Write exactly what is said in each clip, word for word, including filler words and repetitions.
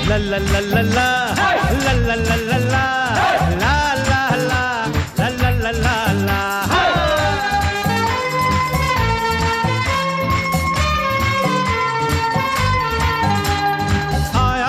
ला ला ला ला ला ला ला ला ला ला ला ला ला ला ला ला ला। आया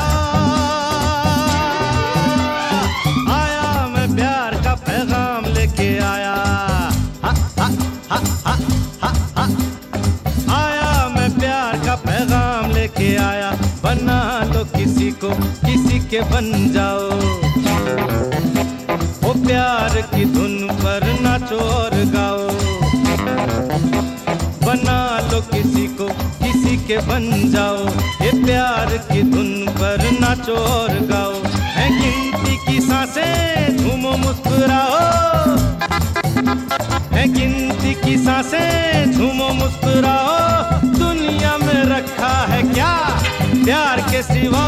आया मैं प्यार का पैगाम लेके आया, हा हा हा हा हा हा। आया मैं प्यार का पैगाम लेके आया, बना लो किसी को किसी के बन जाओ, वो प्यार की धुन पर नाचो और गाओ। बना लो किसी को किसी के बन जाओ, ये प्यार की धुन पर नाचो और गाओ। है गिनती की सांसें झूमो मुस्कुराओ, है गिनती की सांसें झूमो मुस्कुराओ। दुनिया में रखा है क्या प्यार के सिवा,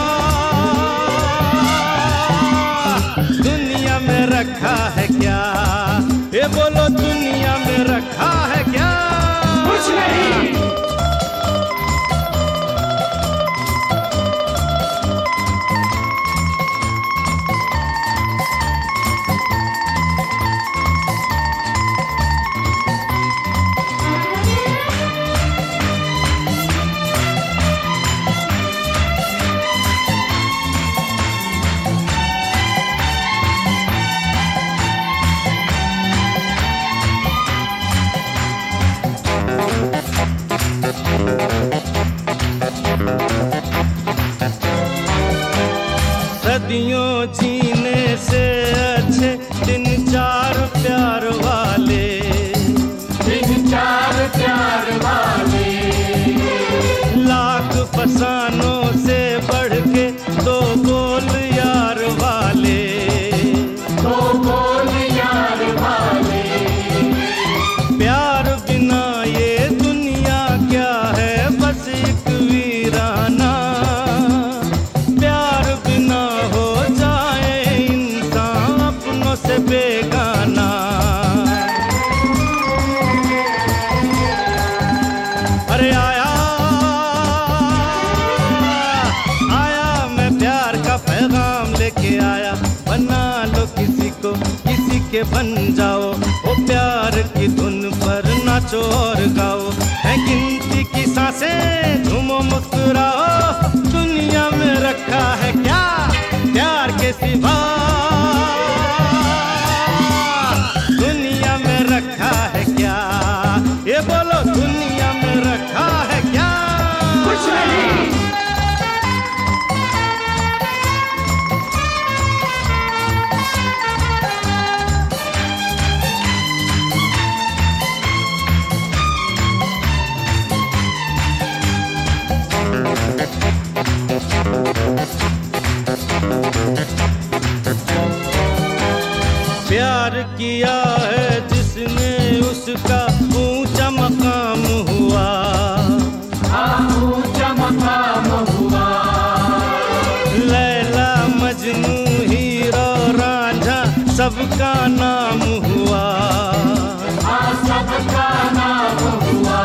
दुनिया में रखा है क्या, ये बोलो दुनिया में रखा है क्या? कुछ नहीं। सदियों जीने से अच्छे दिन चार प्यार वाले, दिन चार प्यार वाले। लाख फसानों से बढ़ के दो बोल यार वाले, दो बोल यार वाले। प्यार बिना ये दुनिया क्या है, बस एक वीराना। प्यार बिना हो जाए इंसान अपनों से बेगाना। अरे आया आया मैं प्यार का पैगाम लेके आया, बना लो किसी को किसी के बन जाओ, वो प्यार की धुन पर नाचो और गाओ। है गिनती की सांसें झूमो मुस्कुराओ, दुनिया में रखा है क्या प्यार के सिवा, दुनिया में रखा है क्या, ये बोलो दुनिया में रखा है क्या? कुछ नहीं। प्यार किया है जिसने उसका ऊंचा मकाम हुआ, ऊंचा मकाम हुआ। लैला मजनू हीरो रांझा सबका नाम हुआ, सबका नाम हुआ।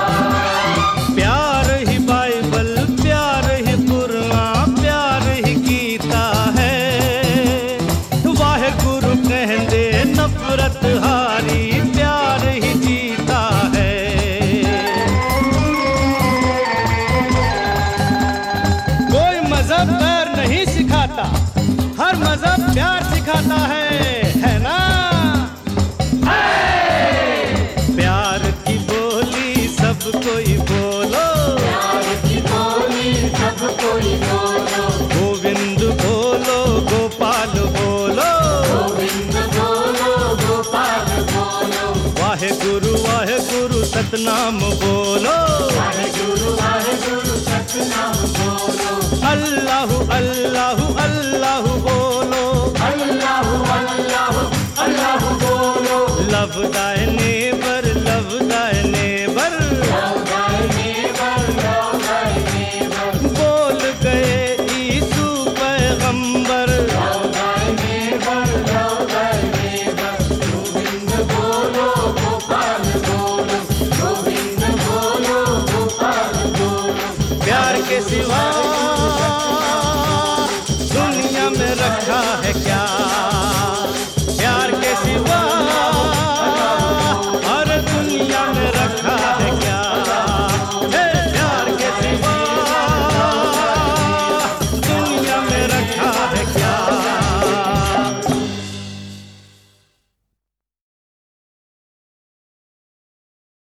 प्यार ही बाइबल, प्यार ही कुरान, प्यार ही गीता है। वाहे गुरु कहंदे नफरत हारी, प्यार ही जीता है। कोई मजहब पैर नहीं सिखाता, हर मजहब प्यार सिखाता है, है ना? प्यार की बोली सब कोई बोलो, प्यार की बोली सब कोई बोलो। गोविंद बोलो गोपाल बोलो, गोविंद बोलो गोपाल बोलो। वाहे गुरु वाहे गुरु सतनाम बोलो, वाहे गुरु वाहे गुरु सतनाम बोलो। अल्लाहु अल्लाहु अल्लाहु बोलो, अल्लाहु अल्लाहु अल्लाहु बोलो। Love thy neighbour, love thy neighbour, love thy neighbour, love thy neighbour. बोल गए यीशु पैगंबर, love thy neighbour, love thy neighbour. Govind बोलो गोपाल बोलो, गोविंद बोलो गोपाल बोलो। प्यार के सिवा